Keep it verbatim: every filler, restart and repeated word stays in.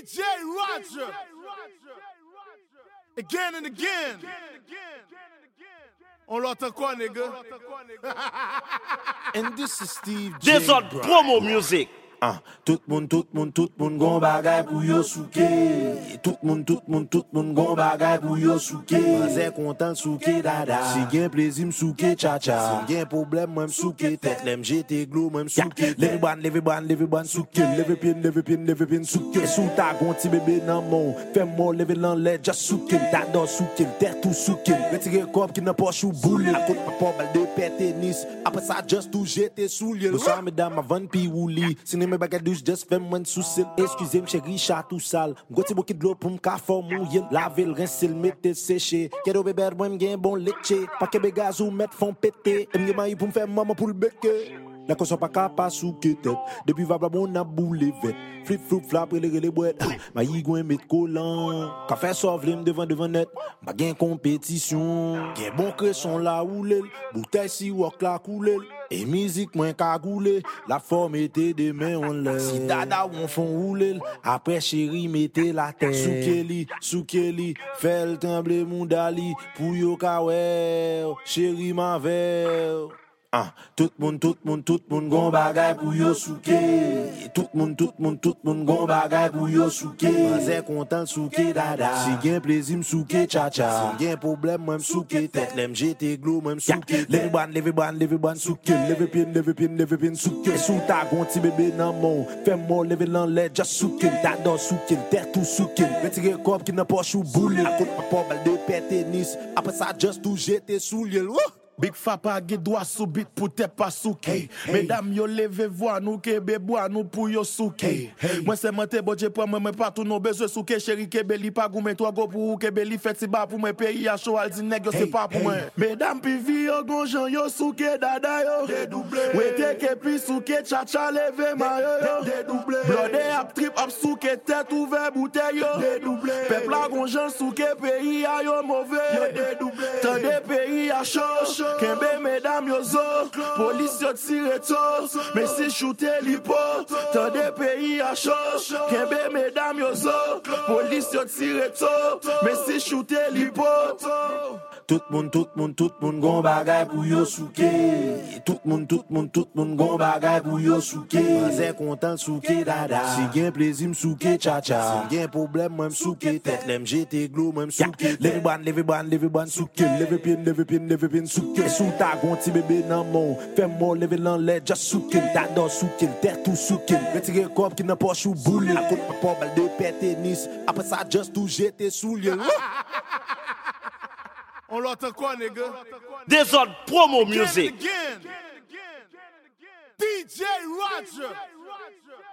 J Roger. Again and again. On l'entend quoi, nigga? And this is Steve J. This on promo music. Ah, tout moun, tout moun, tout moun gon bagay pou yo souke. Tout moun, tout moun, tout moun gon bagay pou yo souke. Mwen kontan souke dada. Si gen plezi m'souke cha-cha. Si gen problem mwen m'souke tête. Lem jete glo mwen m'souke. Leve ban, leve ban, leve ban souke. Leve pin, leve pin, leve pin souke. Sou ta gon ti bébé nan mon. Fais moi leve lan lè, just souke. Ta do souke, terre tout souke. Retire kop ki nan poche ou boule. A koute ma pop bal de pet tennis. Après ça just tout jete sou liel. Bonsoir mesdames, avant pi wouli. Cinéma bagadouche just fait moins sous cil. Excusez-moi chéri chat tout sale. M'goti bouquet de l'eau pour m'ka fort mouiller. Laver le rince le mettre séché. Kero bébé moi m'gain bon leche. Pas que bégaz ou mettre fond pété. M'gain maï pour m'faire maman pour le becquer. La console pas capable souke tête. Depuis va bon a boule vête. Flip flip flap les les boîtes. Ma y goin mettre collant. Café sauve devant devant net. Ma gain compétition. Gain bon que son la roule. Bouteille si wok la coule. Et musique moins cagoulé. La forme était des mains en l'air. Si dada on font rouler. Après chéri mettez la tête. Soukeli, soukeli. Fait le trembler mon dali. Pour yo kawer. Chéri ma verre. Ah, tout moun, tout moun, tout moun gon bagay pou yo souke. Tout moun, tout moun, tout moun gon bagay pou yo souke. Mwen kontan souke dada. Si gen plezi m'souke cha-cha. Si gen problem mwen m'souke tête. Lem jete glo mwen m'souke. Leve ban, leve ban, leve ban souke. Leve pin, leve pin, leve pin souke. Sou ta gon ti bébé nan mon. Fais moi leve lan lè, just souke. Ta do souke, terre tout souke. Retire kop ki nan poche ou boule. A koute ma pop bal de pet tennis. Après ça just tout jete sou liel. Big Fapa ge doit sou bit pou te pa souke. Hey, hey. Mesdames yo leve voix nou kebe bois nou pou yo souke. Hey, hey. Moi c'est monté bodje pour moi mais pas tout nos besoin souke chéri kebe li pa goumen toi go pour kebe li fait si ba pour moi pays a chaud al di nèg yo c'est pas pour moi. Mesdames pi vi yo gonjan yo souke dada yo. Dédoublé. Wete ke pi souke cha-cha leve ma yo yo. Dédoublé. Blodé ap trip ap souke tête ouvert bouteille yo. Dédoublé. Peuple la gonjan souke pays a yo mauvais. Yo dédoublé. Tant de pays a chaud. Kembe mesdames yo zo, police yo tire to, mais si shoote lipo, tant de pays a chaud. Kembe mesdames yo zo, police yo tire to, mais si shoote lipo. Tout moun, tout moun, tout moun gon bagay pou yo souke. Tout moun, tout moun, tout moun gon bagay pou yo souke. Mwen kontan souke dada. Si gen plezi m'souke cha-cha. Si gen problem mwen m'souke tête. Lem jete glo mwen m'souke. Leve ban, leve ban, leve ban souke. Leve pin, leve pin, leve pin souke. Sou ta gon ti bébé nan mon. Fais moi leve lan lè, just souke. Ta do souke, terre tout souke. Retire kop ki nan poche ou boule. A koute ma pop bal de pet tennis. Après ça just tout jete sou liel. On l'entend quoi, nigga? This on promo music. Again and again. D J Roger.